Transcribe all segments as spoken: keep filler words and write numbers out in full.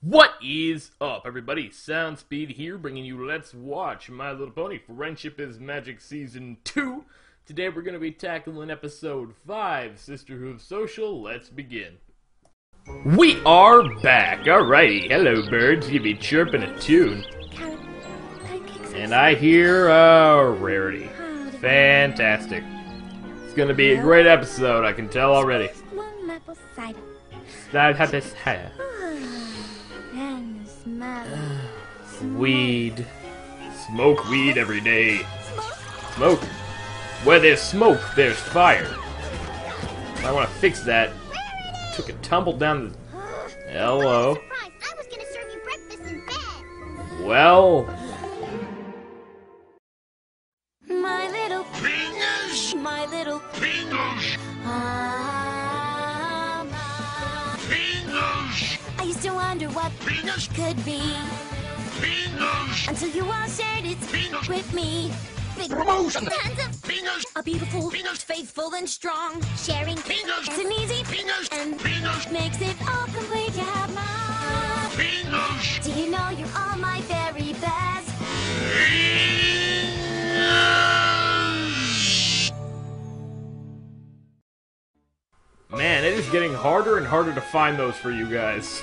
What is up, everybody? Soundspeed here, bringing you Let's Watch My Little Pony Friendship is Magic Season two. Today we're going to be tackling Episode five, Sisterhood of Social. Let's begin. We are back. Alrighty. Hello, birds. You be chirping a tune. And I hear, uh, Rarity. Fantastic. It's going to be a great episode, I can tell already. That happens. Weed. Smoke weed every day. Smoke. Where there's smoke, there's fire. I want to fix that. Took a tumble down the... Hello. I was gonna serve you breakfast in bed. Well... My little fingers, my little fingers, ah, my fingers. I used to wonder what fingers could be. Fingers. Until you all shared it fingers with me. Big promotion. Tons of fingers. A beautiful fingers. Faithful and strong. Sharing fingers. It's an easy fingers. And fingers makes it all complete. You have my fingers. Do you know you're all my very best? Man, it is getting harder and harder to find those for you guys.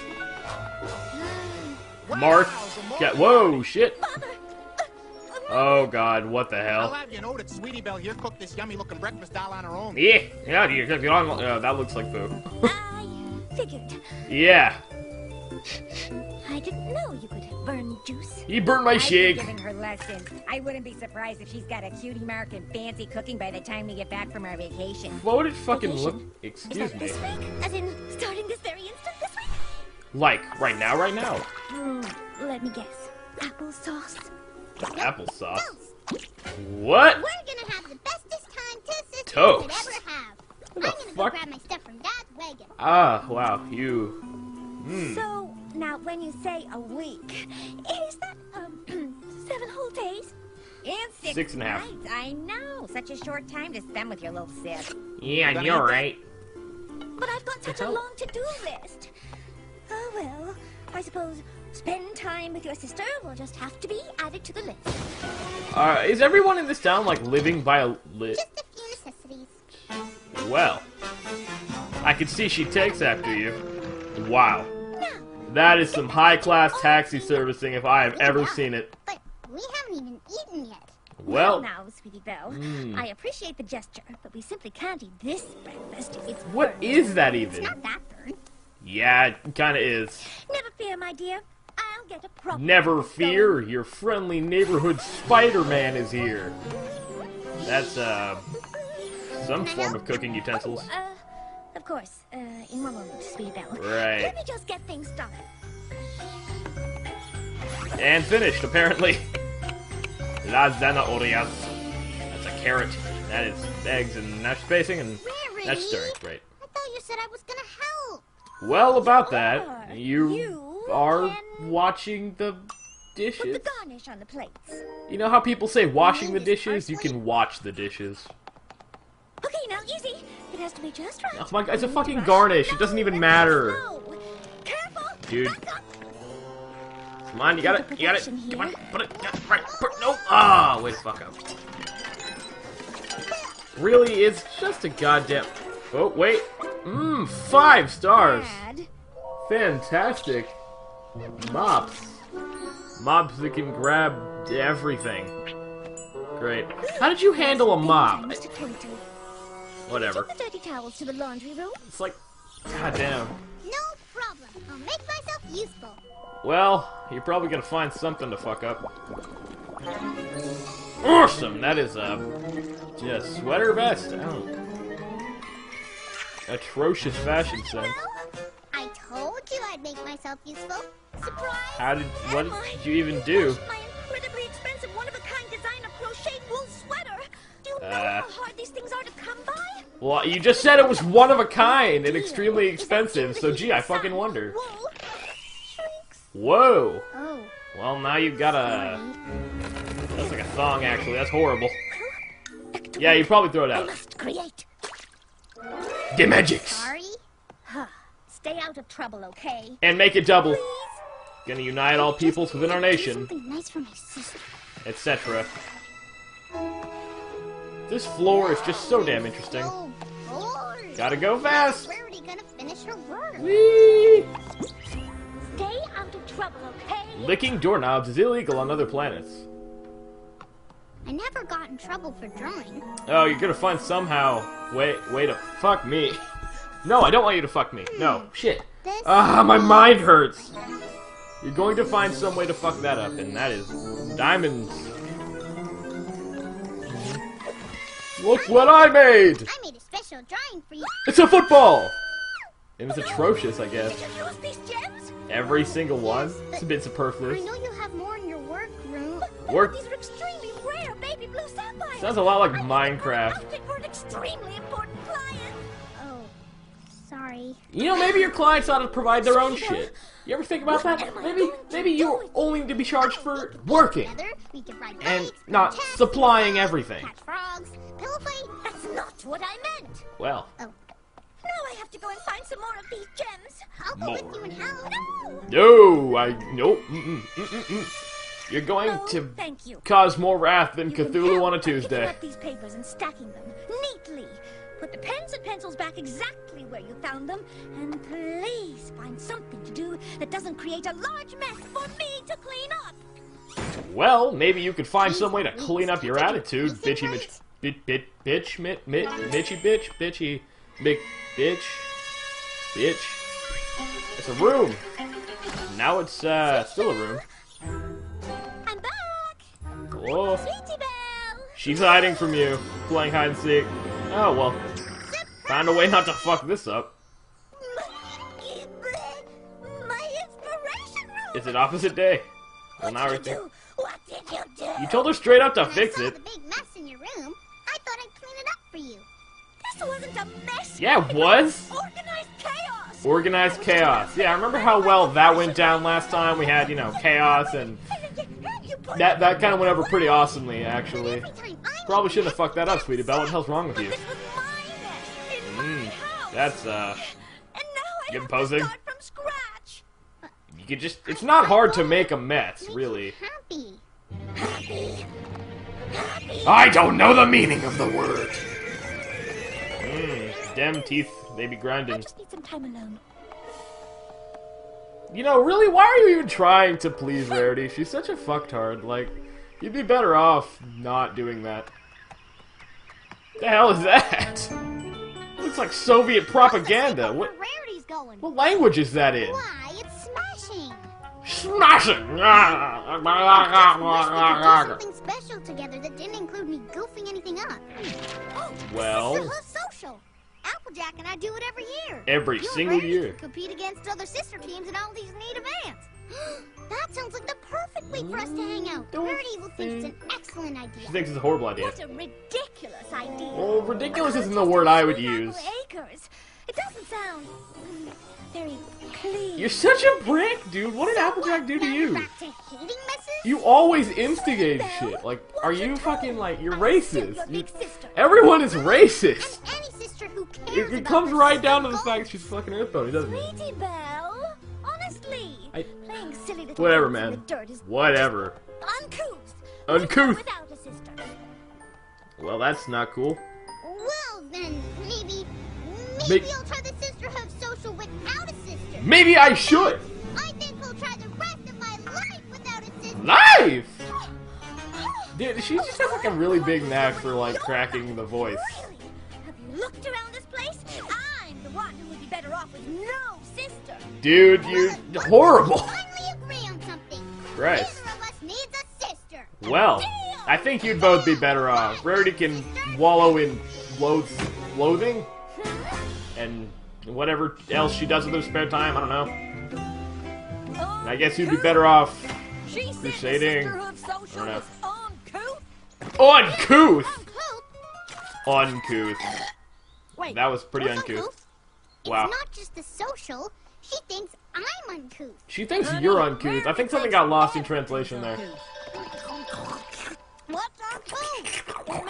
Mark, get whoa, shit. Oh God, what the I'll hell? have you know that Sweetie Belle here cooked this yummy-looking breakfast all on her own. Yeah, yeah, you, you don't, uh, that looks like food. I figured. Yeah, I didn't know you could burn juice. he burned my I've been shake. giving her lessons. I wouldn't be surprised if she's got a cutie mark and fancy cooking by the time we get back from our vacation. What would it fucking look? Vacation. Is Excuse that me. this week? As in, starting this very instant this week? Like right now, right now. Hmm, let me guess. Applesauce. Applesauce. Toast. What? We're gonna have the bestest time two sisters Toast. could ever have. What I'm the gonna go fuck? grab my stuff from Dad's wagon. Ah, wow, you. Hmm. So, now when you say a week, Is that, um, seven whole days? and six, Six and a half. nights, I know. Such a short time to spend with your little sis. Yeah, you're right. But I've got such a hell? long to-do list. Oh, well, I suppose spend time with your sister will just have to be added to the list. Uh, is everyone in this town like living by a lit? Just a few necessities. Well, I can see she takes after you. Wow. That is some high-class taxi servicing if I have ever seen it. But we haven't even eaten yet. Well, now, Sweetie Belle, Hmm. I appreciate the gesture, but we simply can't eat this breakfast. It's what burnt. is that It's even? not that burnt. Yeah, it kinda is. Never fear, my dear. I'll get a proper... Never fear, your friendly neighborhood Spider-Man is here. That's, uh, some form of cooking utensils. Uh, of course. Uh, in one moment, Sweetie Belle. Right. Let me just get things started. And finished, apparently. La zanahorias. That's a carrot. That is eggs and mashed spacing and Rarity. that's stirring. Right. I thought you said I was gonna help. Well, about are. that, you, You are can watching the Put dishes. the garnish on the plates. You know how people say washing the dishes? You can watch the dishes. Okay, now, easy. It has to be just right. Oh my god, it's a fucking garnish. It doesn't even matter. No. Careful. Dude. Back up. Come on, you got it. You got it. Come on, put it. Yeah, right. Put, no. Ah, way to fuck up. Really, it's just a goddamn. Oh, wait. Mmm, five stars. Dad, Fantastic. Mops. Mops that can grab everything. Great. How did you handle a mop? Mister Clinton. Whatever. Take the dirty towels to the laundry room. It's like, goddamn. No problem. I'll make myself useful. Well, you're probably gonna find something to fuck up. Awesome! That is a just sweater vest. I don't. Atrocious fashion sense. I told you I'd make myself useful. Surprise! How did? What Am I? did you even do? My incredibly expensive, one-of-a-kind designer crochet wool sweater. Do you know Uh. how hard these things are to come by? Well, you just said it was one of a kind and extremely expensive. So gee, I fucking wonder. Wool shrinks. Whoa. Oh, Well, now you've got a. That's like a thong, actually. That's horrible. Yeah, you probably throw it I out. must create. Get magics sorry. stay out of trouble, okay? and make it double. Please, Gonna unite all peoples within our nation, Something nice for my sister. et cetera. This floor is just so damn interesting. Oh, boy. Gotta go fast! Rarity gonna finish her work. Whee! Stay out of trouble, okay? Licking doorknobs is illegal on other planets. I never got in trouble for drawing. Oh, you're gonna find somehow. Wait, way to fuck me. No, I don't want you to fuck me. No, shit. This Ah, my mind hurts. You're going to find some way to fuck that up, and that is diamonds. Look what I made! I made a special drawing for you. It's a football! It was atrocious, I guess. Did you use these gems? Every single one. It's a bit I superfluous. know you have more in your workroom. Work. These are extremely rare baby blue sapphires. Sounds a lot like I need Minecraft. to for an extremely important client. Oh, sorry. You know, maybe your clients ought to provide their own shit. You ever think about that? Maybe, maybe you only need to be charged for working Together, we can ride and bikes, not protect, supplying everything. catch frogs, pillow fight. That's not what I meant. Well, Oh, Now I have to go and find some more of these gems. I'll go More. with you and help. No. no, I nope. Mm-mm, mm-mm-mm. You're going Oh, to thank you. cause more wrath than You can Cthulhu help on a by picking Tuesday. up these papers and stacking them neatly. Put the pens and pencils back exactly where you found them, and please find something to do that doesn't create a large mess for me to clean up. Well, maybe you could find some way to clean up your attitude, bitchy mitch, bit, bit, bitch, mit, mit, bitchy, bitch, bitchy, big, bitch, bitch. It's a room. Now it's uh still a room. I'm back. Whoa. Sweetie Belle. She's hiding from you, playing hide and seek. Oh well, found a way not to fuck this up. My inspiration room. It's an opposite day. Well, now What did everything. you do? What did you do? You told her straight up to When fix I saw it. the big mess in your room, I thought I'd clean it up for you. This wasn't a mess. Yeah, it was. Organized chaos. Organized chaos. Yeah, I remember how well that went down last time. We had, you know, chaos, and You put that that kind of went over pretty awesomely, actually. Every time I Probably make a shouldn't have mess, fucked that up, that's Sweetie Belle. What the hell's wrong with But you? this was my mess in my Mm, house. that's uh, And now I Good have posing. to start from scratch. you could just. It's not hard to make a mess, make really. you happy. Happy. Happy. I don't know the meaning of the word. Mmm, dem teeth, they be I grinding. just need some time alone. You know, really, why are you even trying to please Rarity? She's such a fucktard. Like, you'd be better off not doing that. The hell is that? Looks like Soviet propaganda. What Where Rarity's going? what language is that in? Why, it's smashing. Smashing! I wish we could do something special together that didn't include me goofing anything up. Oh, Well, Sisterhood Social. Applejack and I do it every year. every You and single Rarity year. can compete against other sister teams in all these neat events. That sounds like the perfect week for us to hang out. Don't Rarity will think it's an excellent idea. She thinks it's a horrible idea. What a ridiculous idea. Well, ridiculous isn't the word I would Three use. apple acres. It doesn't sound mm, very clean. You're such a prick, dude. What did Applejack do to Now you? Back to hating messes? You always instigate shit. Like, are you fucking, like, you're I'm still racist. your You, big sister. everyone is racist. And any sister who cares It, it about comes her right down to the sister's fact she's fucking Earthbone, doesn't it? Sweetie Belle, honestly, I- playing silly little Whatever, games in man. the dirt is Whatever. uncouth. Uncouth. Without a sister. Well, that's not cool. Well, then, maybe, maybe Make- I'll try the Sisterhood Social without a sister. Maybe I should. I think I'll try the rest of my life without a sister. Life! Dude, she just has like a really big knack for like cracking the voice. Really? Have you looked around this place? I'm the one who would be better off with no sister. Dude, you're horrible. Finally agree on something. Christ. Neither of us needs a sister. Well, I think you'd both be better off. Rarity can wallow in loath loathing and whatever else she does with her spare time. I don't know. And I guess you'd be better off She said the crusading. Sisterhood Social I don't know. was uncouth. Uncouth! Uncouth? Uncouth. Wait, That was pretty what's uncouth. Wow. It's not just the social. She thinks I'm uncouth. She thinks you're uncouth. I think something got lost in translation there. What's uncouth? It means a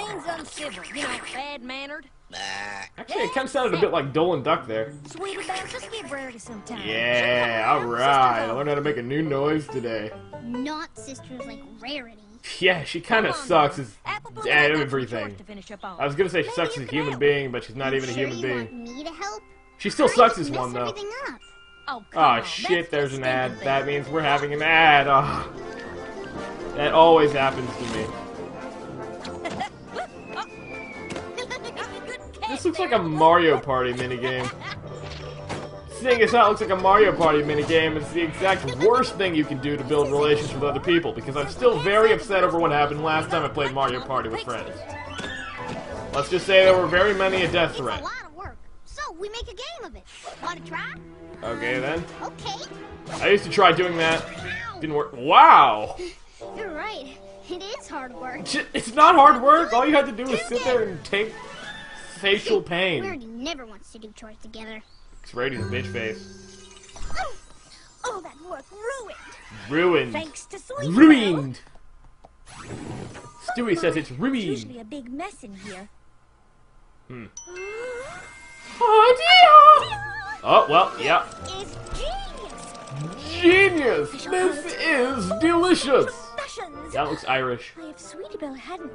uncivil, you know, bad-mannered. Actually, it kind of sounded a bit like Dolan Duck there. Sweetie Belle, just give Rarity some time. Yeah, alright. I learned how to make a new noise today. Not sisters like Rarity. Yeah, she kind of sucks as Apple Bloom at has some everything. chores to finish up on. I was gonna say she Maybe sucks you as a can human help. being, but she's not even a Sure human you being. want me to help? She still I sucks just as one, messed though. everything up. Oh, come Oh on. shit, That's there's the an ad. stupid That thing. means we're having an ad. Oh. That always happens to me. This looks like a Mario Party minigame. Seeing as how it looks like a Mario Party minigame, it's the exact worst thing you can do to build relations with other people, because I'm still very upset over what happened last time I played Mario Party with friends. Let's just say there were very many a death It's a threat. lot of work. So we make a game of it. Want to try? Okay then. Okay. I used to try doing that. Didn't work. Wow! You're right. It is hard work. It's not hard work. All you had to do was sit there and take facial pain. Rarity never wants to do chores together. It's Rarity's a bitch face. Oh, that work ruined. Ruined. Thanks to Sweetie Belle. Ruined. Stewie says it's It's ruined. usually a big mess in here. Hmm. Oh dear! Oh, well, yeah. It's genius. Genius! This is delicious! Professions. That looks Irish. If Sweetie Belle hadn't...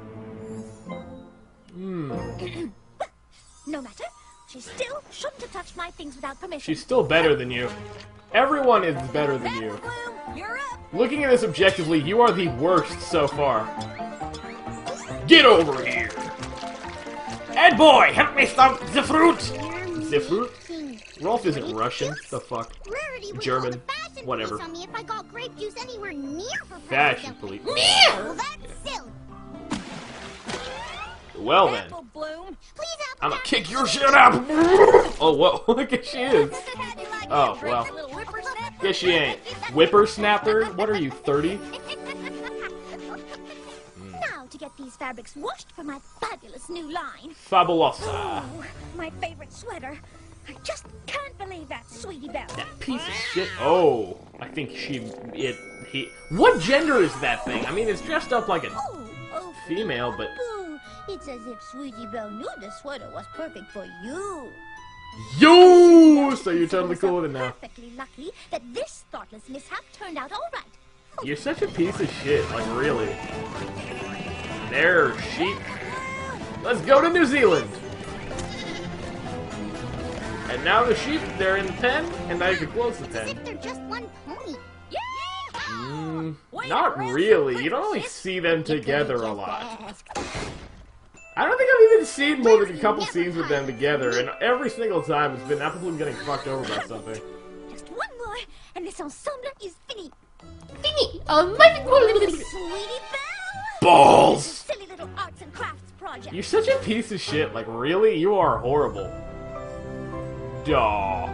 Hmm. No matter. She still shouldn't have touched my things without permission. She's still better than you. Everyone is better than Apple you. Bloom, you're up. Looking at this objectively, you are the worst so far. Get over here! Ed boy, help me stomp the fruit! The fruit? King. Rolf isn't Russian. The fuck? Rarity would German. call the fashion Whatever. police on me if I got grape juice anywhere near her Fashion president. police. Well, that's silly. Well then. Apple Bloom. Please, Apple I'ma Jack. kick your shit up! Oh, whoa, look at she is. How do you like Oh, that, well. crazy little whippersnapper? Guess she ain't. Whippersnapper? What are you, thirty? Now to get these fabrics washed for my fabulous new line. Fabulosa. Oh, my favorite sweater. I just can't believe that, Sweetie Belle. That piece of shit. Oh, I think she, it, he. What gender is that thing? I mean, it's dressed up like a Oh, oh, female, but boo. It's as if Sweetie Belle knew the sweater was perfect for you. yo. So you're totally So cool with it now. Perfectly lucky that this thoughtless mishap turned out all right. You're such a piece of shit. Like really. There, sheep. Let's go to New Zealand. And now the sheep, they're in the pen, and now you can close the As pen. if they're just one pony. Mm, not really. You don't really see them together a lot. I don't think I've even seen more than a couple scenes with them together, and every single time it's been Apple Bloom getting fucked over by something. Just one more, and this ensemble is fini. Finny. Oh my Sweetie Belle! Balls! Silly little arts and crafts project. You're such a piece of shit. Like, really? You are horrible. Daw.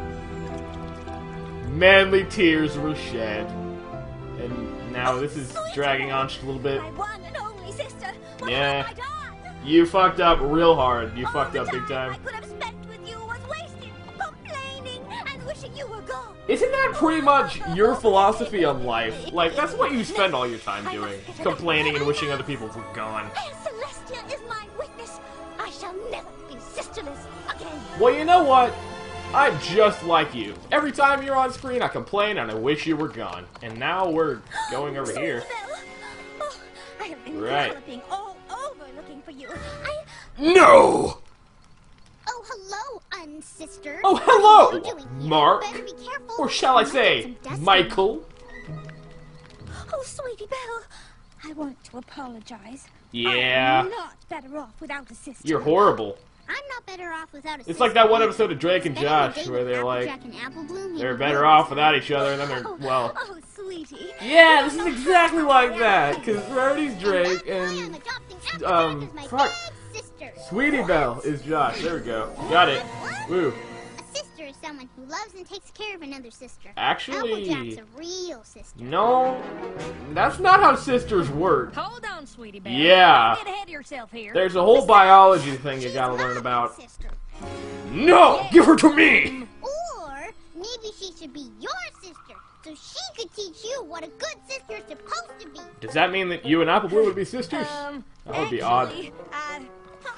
Manly tears were shed. And now this is dragging on just a little bit. My one and only sister. What Yeah. have I done? You fucked up real hard. You All fucked the up big I time. could have spent with you was wasted, complaining and wishing you were gone. Isn't that pretty much your philosophy on life? Like, that's what you spend all your time doing. Complaining and wishing other people were gone. And Celestia is my witness. I shall never be sisterless again. Well, you know what? I'm just like you. Every time you're on screen, I complain and I wish you were gone. And now we're going over here. Belle. Oh, I have been Right. galloping all over looking for you. I... No! Oh, hello, unsister. Oh, What are hello, you doing here? Mark. Better be careful. Or shall I You might say, get some dust on Michael? Oh, Sweetie Belle. I want to apologize. Yeah. I'm not better off without a sister. You're horrible. I'm not better off without a It's sister. like that one episode of Drake and Better than Josh dating where they're like, Applejack and Apple Bloom, he they're would better really off say- without each other, and then they're, Oh, well... oh, sweetie. Yeah, this is exactly like that, because Rarity's Drake That's why I'm and adopting Applejack um, as my fuck. big sister. Sweetie Belle is Josh. There we go. Got it. Woo. A sister is someone who loves and takes care of another sister. Actually- Applejack's a real sister. No, that's not how sisters work. Hold on, Sweetie Belle. Yeah. Don't get ahead of yourself here. There's a whole biology thing you She's gotta not learn my about. sister. No! Give her to me! Or maybe she should be your sister, so she could teach you what a good sister is supposed to be. Does that mean that you and Apple Bloom would be sisters? Um, That would be odd. actually, I,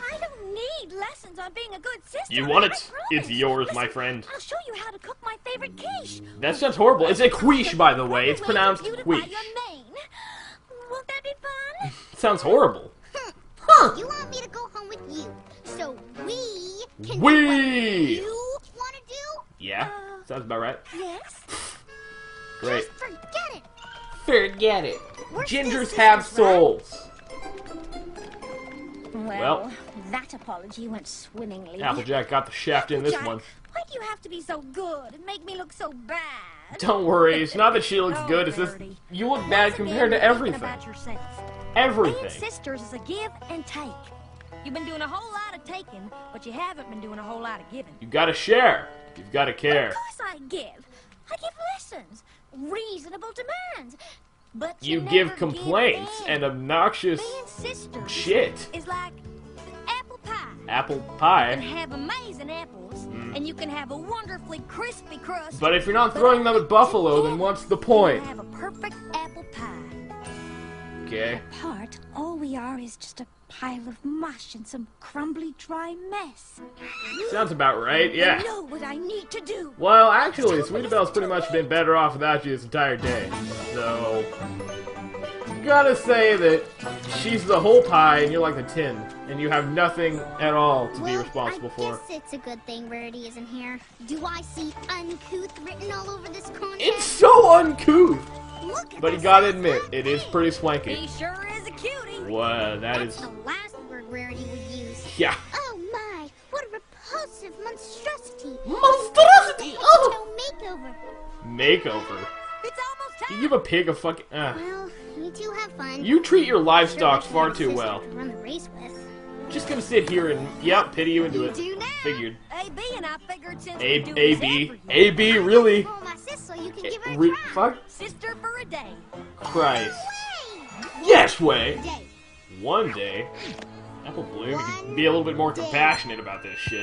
need lessons on being a good sister. You want I it? promise. It's yours, Listen, my friend. I'll show you how to cook my favorite quiche. That sounds horrible. It's a quiche, by the way. It's pronounced Beautify quiche. your mane. Won't that be fun? Sounds horrible. Huh. You want me to go home with you, so we can We. do what you want to do? Yeah, sounds about right. Yes. Great. Just forget it. Forget it. We're Gingers still have sisters, right? souls. Well, Well. that apology went swimmingly. Applejack got the shaft in this Jack, one. why do you have to be so good and make me look so bad? Don't worry, it's not that she looks Oh, good, it's just Rarity. you look Once bad again, compared to you're thinking everything. about yourself. Being Everything. sisters is a give and take. You've been doing a whole lot of taking, but you haven't been doing a whole lot of giving. You gotta share. You've gotta care. Of course I give. I give lessons, reasonable demands. But you, You never give complaints give and in. obnoxious Being sisters shit. is like apple pie. Apple You can pie. have amazing apples, and you can have a wonderfully crispy crust. But if you're not but throwing them only at Buffalo, then together what's the you point? have a perfect apple pie. Okay. Apart, all we are is just a pile of mush and some crumbly, dry mess. Sounds about right, I yeah. know what I need to do. Well, actually, Sweetabelle's pretty much been better off without you this entire day. So, gotta say that she's the whole pie and you're like the tin, and you have nothing at all to be Well, responsible I for. guess it's a good thing Rarity isn't here. Do I see uncouth written all over this contest? It's so uncouth, Look at but you this gotta little admit, black it is thing. pretty He swanky. sure is a cutie. Wow, that That's is, the last word Rarity would use. yeah. Oh my, what a repulsive monstrosity. Monstrosity! Oh! No makeover. Makeover. It's almost time. You give a pig a fucking. Uh. Well, you two have fun. You treat your Sure livestock wish you far had a too sister well. to run the race with. Just gonna sit here and, yep, pity you into You it. do now. Figured. A B and I figured since A, we do A, this B, every A, year, B, really? Call my sis so you can give her a Re- try. fuck sister for a day. Christ. Way. Yes, way! Day. One day, Apple Bloom, you can be a little bit more compassionate about this shit.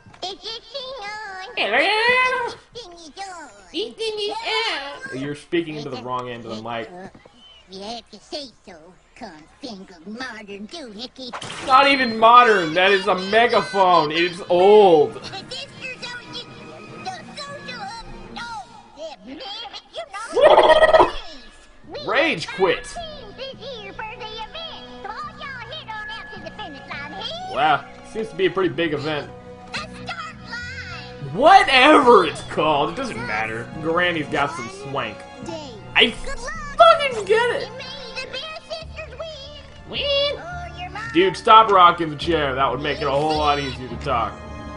You're speaking into the wrong end of the mic. You have to say so. Come think of modern doohickey. Not even modern, that is a megaphone. It's old. The sisters don't get the social up. No, you know. Rage quit. Wow, seems to be a pretty big event. Whatever it's called, it doesn't matter. Granny's got some swank. I fucking get it. Win. Dude, stop rocking the chair. That would make it a whole lot easier to talk.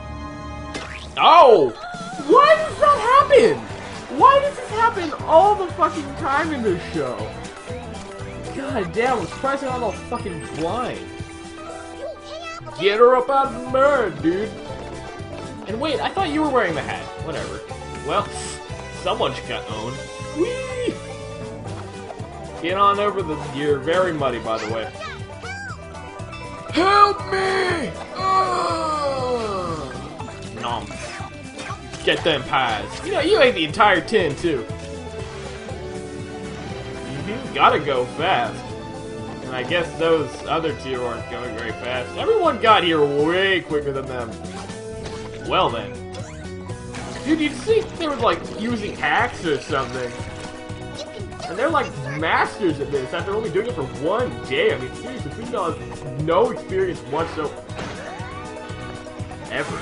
Oh! Why does that happen? Why does this happen all the fucking time in this show? God damn, I'm surprised I'm not all fucking blind. Get her up out of the mud, dude. And wait, I thought you were wearing the hat. Whatever. Well, someone should got owned. Whee! Get on over the... You're very muddy, by the way. Help me! Ugh! Nom. Get them pies. You know, you ate the entire tin, too. You gotta go fast. And I guess those other two aren't going very fast. Everyone got here way quicker than them. Well then. Dude, you'd think they were like using hacks or something. And they're like masters at this after only doing it for one day. I mean, seriously, Sweetabelle has no experience whatsoever. Ever.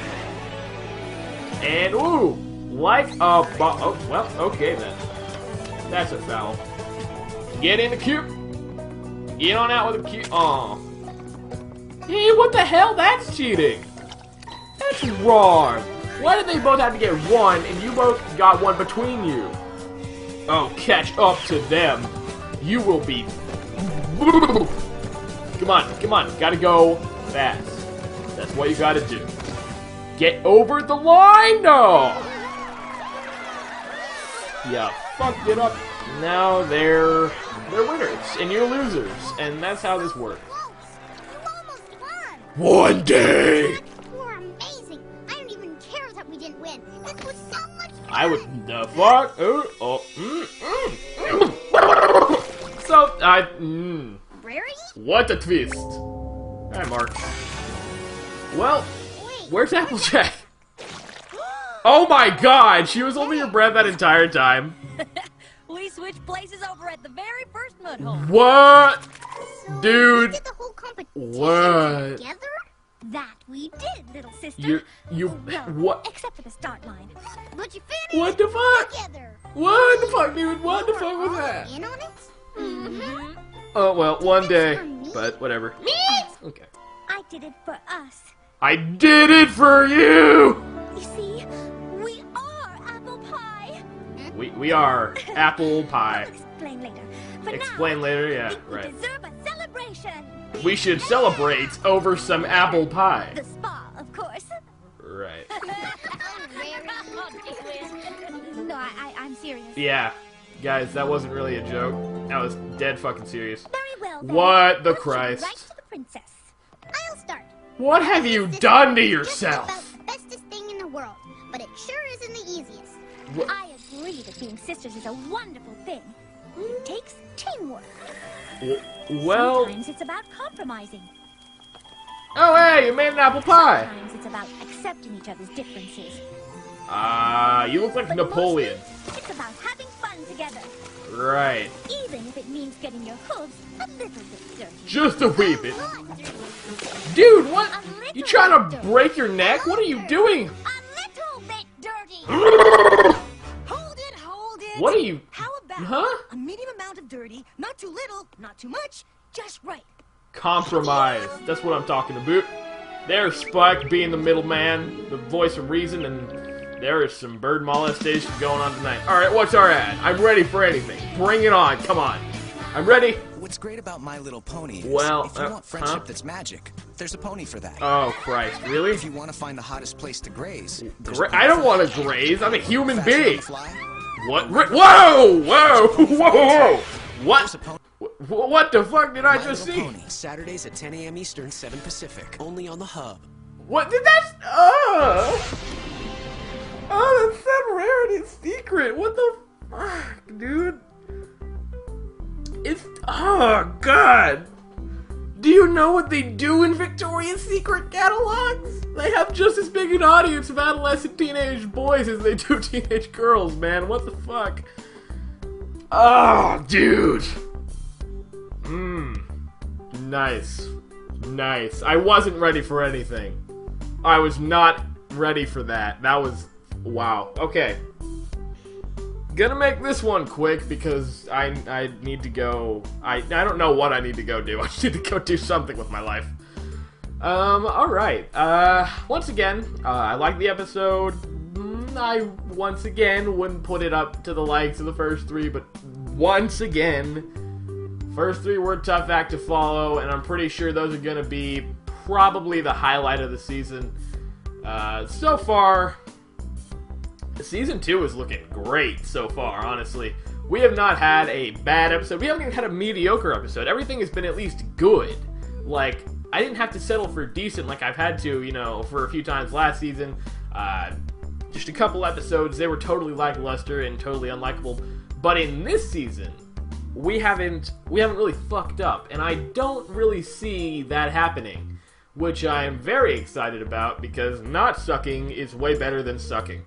And, ooh, like a bo- oh, well, okay then. That's a foul. Get in the cube. Get on out with the cube. Aw. Hey, what the hell? That's cheating. That's wrong. Why did they both have to get one and you both got one between you? Oh, catch up to them. You will be... Come on, come on. Gotta go fast. That's what you gotta do. Get over the line, though! Yeah, fucked it up. Now they're... They're winners, and you're losers. And that's how this works. Whoa, you almost won. One day! You were amazing. I don't even care that we didn't win. This was so much fun. I would... The fuck? Oh, oh, mm, mm, mm. So, I... Mm, Rarity? what a twist. Hi, Mark. Well, where's Applejack? Oh my god, she was holding her breath that entire time. We switched places over at the very first mud hole. What? So Dude. We did the whole competition What? together? That we did, little sister. You, you, Well, what? Except for the start line. But you finished What the fuck? together. What the fuck, dude? What the You fuck were was all that? in on it? Mm-hmm. Oh, well, one day. for me? But whatever. Me? Okay. I did it for us. I did it for you! You see, we are apple pie. We, we are apple I'll pie. explain later. For Explain now, later, I yeah, think we right. deserve a celebration. We should celebrate over some apple pie. The spa, of course. Right. No, I, I, I'm serious. Yeah. Guys, that wasn't really a joke. That was dead fucking serious. Very well. Then. What the Let's go Christ? Right to the princess. I'll start. What have you This done to is yourself? Just about the bestest thing in the world, but it sure isn't the easiest. What? I agree that being sisters is a wonderful thing. It takes teamwork. W- Well, Sometimes it's about compromising. oh hey, you made an apple pie. Sometimes it's about accepting each other's differences. Ah, you look like But Napoleon. mostly, it's about having fun together, Right. even if it means getting your hooves a little bit dirty. Just a wee bit. Dude, what? A little You trying to bit break your neck? What are you doing? A little bit dirty. Hold it, hold it. What are you... How about Huh? a medium amount of dirty, not too little, not too much, just right. Compromise. That's what I'm talking about. There's Spike being the middleman, the voice of reason, and there is some bird molestation going on tonight. Alright, what's our ad? I'm ready for anything. Bring it on, come on. I'm ready. What's great about My Little Pony is Well, if you uh, want friendship huh? that's magic, there's a pony for that. Oh, Christ, really? If you want to find the hottest place to graze, there's Gra- a pony I don't for want that. to graze. I'm a human Faster on being. the fly, What? Ri- Whoa! Whoa! Whoa! Whoa! What? there's a pony. Wh- What the fuck did I My just Little see? Pony, Saturdays at ten A M Eastern, seven Pacific, only on the Hub. What did that? Oh! Oh, that's some rarity secret. What the fuck, dude? It's oh god. Do you know what they do in Victoria's Secret catalogs? They have just as big an audience of adolescent teenage boys as they do teenage girls, man. What the fuck? Oh, dude. Mmm. Nice. Nice. I wasn't ready for anything. I was not ready for that. That was... wow. Okay. Gonna make this one quick because I I need to go... I, I don't know what I need to go do. I need to go do something with my life. Um, alright. Uh, once again, uh, I like the episode. Mm, I, once again, wouldn't put it up to the likes of the first three, but once again... First three were a tough act to follow, and I'm pretty sure those are going to be probably the highlight of the season. Uh, so far, season two is looking great so far, honestly. We have not had a bad episode. We haven't even had a mediocre episode. Everything has been at least good. Like, I didn't have to settle for decent like I've had to, you know, for a few times last season. Uh, just a couple episodes, they were totally lackluster and totally unlikable. But in this season... we haven't we haven't really fucked up, and I don't really see that happening, which I am very excited about because not sucking is way better than sucking.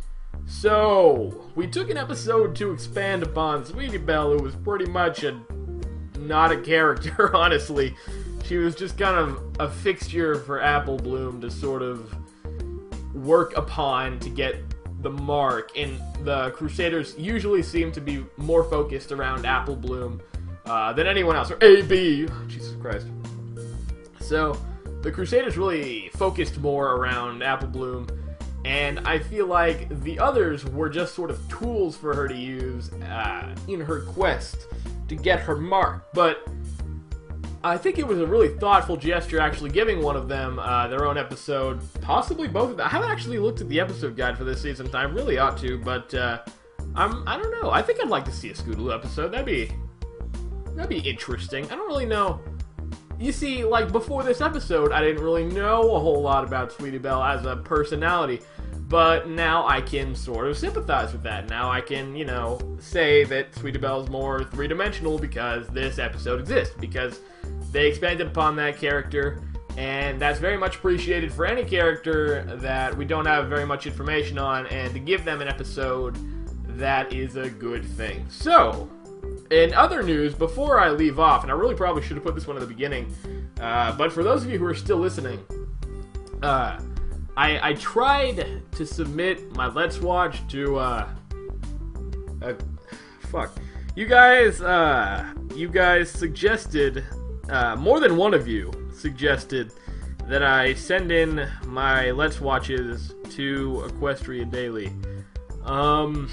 So, we took an episode to expand upon Sweetie Belle, who was pretty much a not a character, honestly. She was just kind of a fixture for Apple Bloom to sort of work upon to get the mark, and the Crusaders usually seem to be more focused around Apple Bloom uh, than anyone else, or A B. Jesus Christ. So, the Crusaders really focused more around Apple Bloom, and I feel like the others were just sort of tools for her to use uh, in her quest to get her mark. But I think it was a really thoughtful gesture actually giving one of them uh, their own episode, possibly both of them. I haven't actually looked at the episode guide for this season, I really ought to, but uh, I'm, I don't know. I think I'd like to see a Scootaloo episode. That'd be, that'd be interesting. I don't really know. You see, like, before this episode, I didn't really know a whole lot about Sweetie Belle as a personality, but now I can sort of sympathize with that. Now I can, you know, say that Sweetie Belle's more three-dimensional because this episode exists, because they expanded upon that character, And that's very much appreciated for any character that we don't have very much information on, and to give them an episode, that is a good thing. So, in other news, before I leave off, and I really probably should have put this one at the beginning, uh, but for those of you who are still listening, uh, I, I tried to submit my Let's Watch to, uh, uh fuck, you guys, uh, you guys suggested, uh, more than one of you suggested that I send in my Let's Watches to Equestria Daily. Um,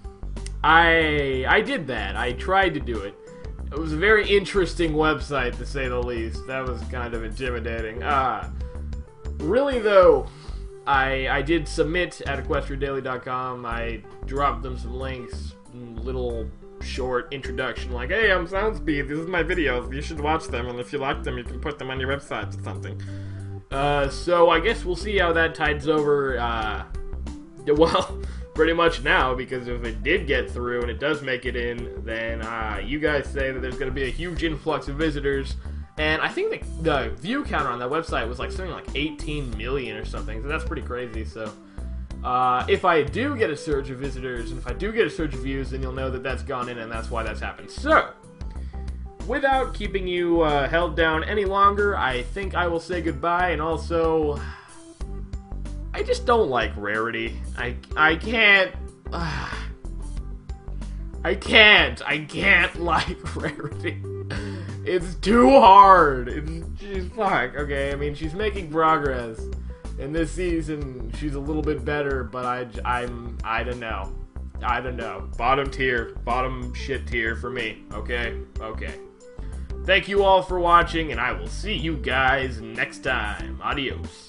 I I did that. I tried to do it. It was a very interesting website, to say the least. That was kind of intimidating. Ah, really though, I I did submit at equestria daily dot com. I dropped them some links, little short introduction like, hey, I'm Soundspeed, this is my videos, you should watch them, and if you like them, you can put them on your website or something. Uh, so I guess we'll see how that tides over, uh, well, pretty much now, because if it did get through and it does make it in, then, uh, you guys say that there's gonna be a huge influx of visitors, and I think the, the view counter on that website was like something like eighteen million or something, so that's pretty crazy, so... Uh, if I do get a surge of visitors, and if I do get a surge of views, then you'll know that that's gone in, and that's why that's happened. So, without keeping you uh, held down any longer, I think I will say goodbye, and also, I just don't like Rarity. I, I can't, uh, I can't, I can't like Rarity. It's too hard. It's, she's, fuck, okay, I mean, she's making progress. In this season, she's a little bit better, but I, I'm, I don't know. I don't know. Bottom tier. Bottom shit tier for me. Okay? Okay. Thank you all for watching, and I will see you guys next time. Adios.